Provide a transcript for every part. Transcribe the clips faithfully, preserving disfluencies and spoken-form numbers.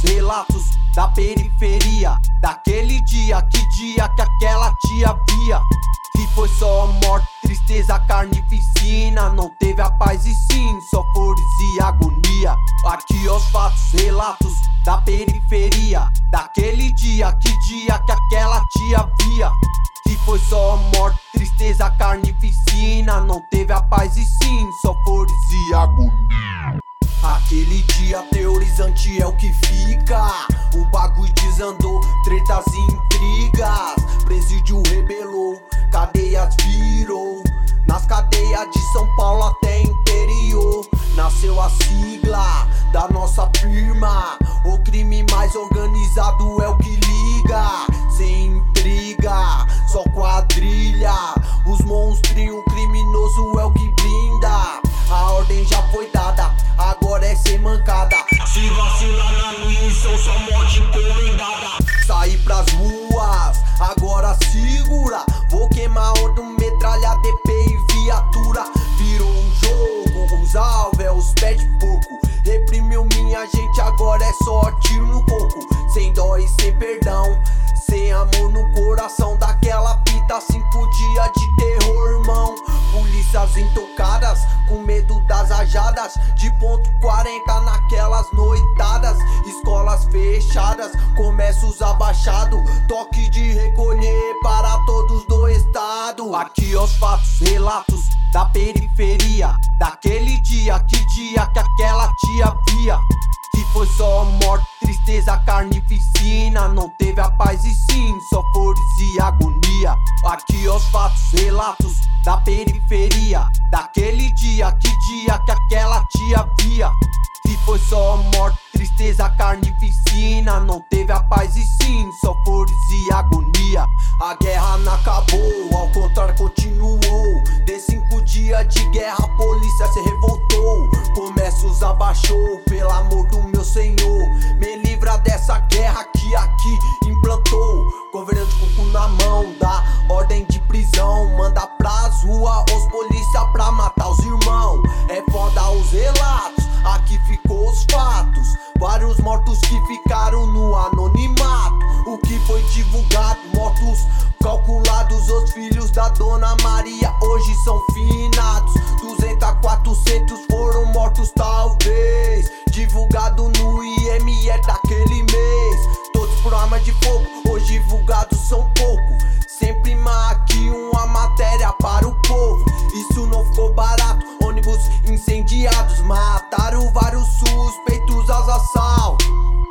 relatos da periferia, daquele dia, que dia que aquela tia via, que foi só morte, tristeza, carnificina. Não teve a paz e sim, só flores e agonia. Aqui os fatos, relatos da periferia, daquele dia, que dia que aquela tia via, que foi só morte, tristeza, carnificina. Não teve a paz e sim, só flores e agonia. Aquele dia aterrorizante é o que fica. O bagulho desandou, tretas e intrigas. Presídio rebelou, cadeias virou. Nas cadeias de São Paulo até interior nasceu a sigla da nossa firma. O crime mais organizado é o que liga, sem intriga, só quadrilha. Os monstrinhos criminoso é o que blinda. A ordem já foi dada, agora é ser mancada. Se vacilar na missão, só morte encomendada. Sair pras ruas, agora segura. Vou queimar onde metralha, D P e viatura. Virou um jogo, os alvos é os pés de porco. Reprimiu minha gente, agora é só tiro no coco. Sem dó e sem perdão, sem amor no coração. Daquela fita, cinco dias de terror, irmão. Polícias intocadas, com medo das rajadas. De ponto quarenta naquelas noitadas. Escolas fechadas, comércios abaixados. Toque de recolher para todos do estado. Aqui os fatos, relatos da periferia, daquele dia, que dia que aquela tia via, que foi só morte, tristeza, carnificina. Não teve a paz e sim, só flores e agonia. Aqui os fatos, relatos da periferia, daquele dia, que dia que aquela tia via, que foi só morte, tristeza, carnificina. Não teve a paz e sim, só flores e agonia. A guerra não acabou, ao contrário continuou. De cinco dias de guerra a polícia se revoltou. Comércios abaixou, pelo amor do meu Senhor. Me livra dessa guerra que aqui implantou. Governante com o cu na mão, dá ordem de prisão. Manda pras ruas os polícia pra matar os irmãos. É foda os relatos, aqui ficou os fatos. Vários mortos que ficaram no anonimato. O que foi divulgado, mortos calculados. Os filhos da Dona Maria hoje são finados. Duzentos a quatrocentos foram mortos talvez. Divulgado no I M E daquele mês. Todos por arma de fogo, hoje divulgados são pouco. Sempre aqui uma matéria para o povo. Isso não ficou barato, ônibus incendiados. Mataram vários suspeitos aos assaltos.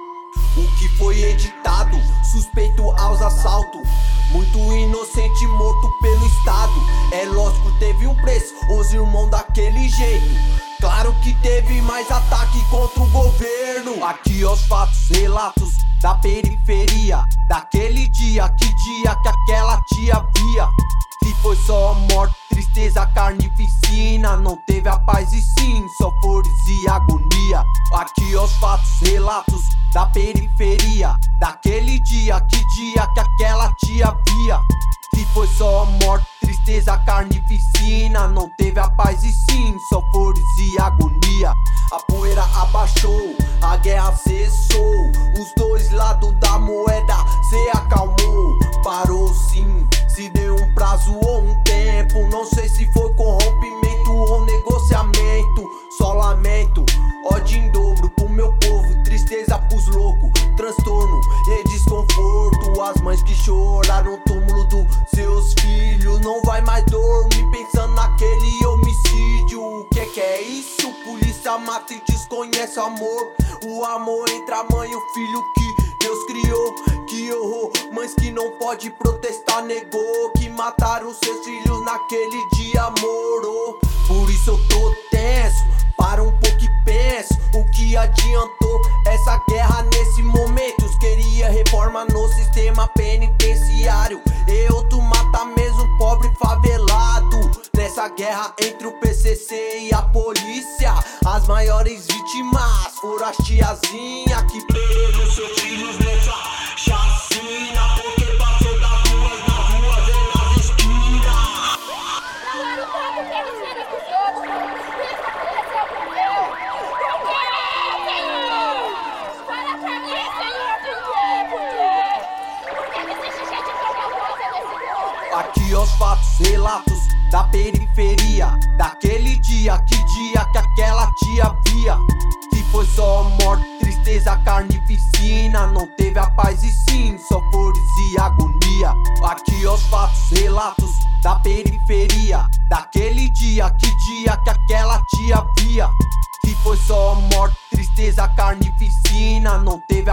O que foi editado, suspeito aos assaltos. Muito inocente morto pelo Estado. É lógico, teve um preço, os irmãos daquele jeito. Claro que teve mais ataque contra o governo. Aqui os fatos, relatos da periferia, daquele dia, que dia que aquela tia via, que foi só morte, tristeza, carnificina. Não teve a paz e sim, só flores e agonia. Aqui os fatos, relatos da periferia, daquele dia, que dia que aquela tia via, que foi só morte, tristeza, carnificina. Não teve a paz e sim, só flores e agonia. A poeira abaixou, a guerra cessou. Os dois lados da moeda se acalmou. Parou sim, se deu um prazo ou um tempo. Não sei se foi corrompimento ou negociamento. Só lamento, ódio em dobro pro meu povo. Tristeza pros loucos, transtorno e desconforto. As mães que choraram no túmulo dos seus filhos. Não vai mais dormir pensando naquele homicídio. O que que é isso? Polícia mata e desconhece o amor. O amor entre a mãe e o filho que Deus criou. Que horror, mães que não pode protestar, negou. Que mataram seus filhos naquele dia, morou. Por isso eu tô tenso, para um pouco e penso. O que adiantou essa guerra nesse momento? Queria reforma no sistema penitenciário. E outro mata mesmo pobre favelado. Nessa guerra entre o P C C e a polícia, as maiores vítimas foram as tiazinhas que perderam seus filhos nessa chacina. Porque passou das ruas, nas ruas e nas esquinas. Não, eu não trato pelos filhos dos outros. Isso aconteceu com o meu. Por quê, Senhor? Fala pra mim. relatos da periferia, daquele dia, que dia que aquela tia via. Que foi só morte, tristeza, carnificina. Não teve a paz e sim, só flores e agonia. Aqui os fatos, relatos da periferia, daquele dia, que dia que aquela tia via. Que foi só morte, tristeza, carnificina. Não teve